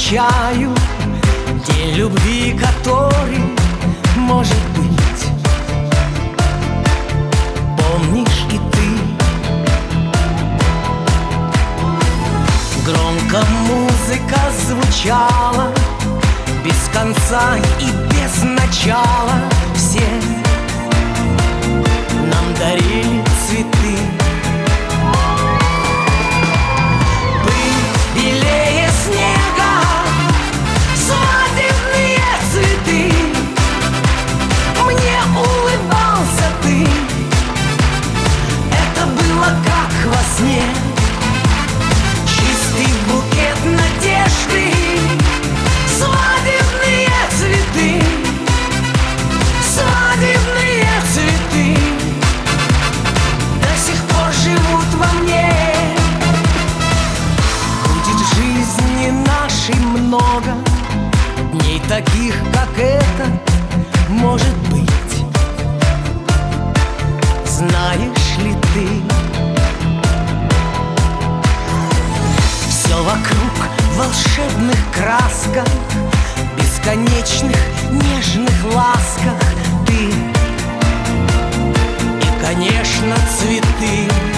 отмечаю день любви, который, может быть, помнишь и ты. Громко музыка звучала, без конца и без начала. Все нам дарили цветы. Пыль белее снега, свадебные цветы. Мне улыбался ты, это было как во сне. Чистый букет надежды, свадебные цветы, свадебные цветы до сих пор живут во мне. Будет в жизни нашей много дней таких, как этот, может быть. Знаешь ли ты, все вокруг в волшебных красках, бесконечных нежных ласках ты и, конечно, цветы.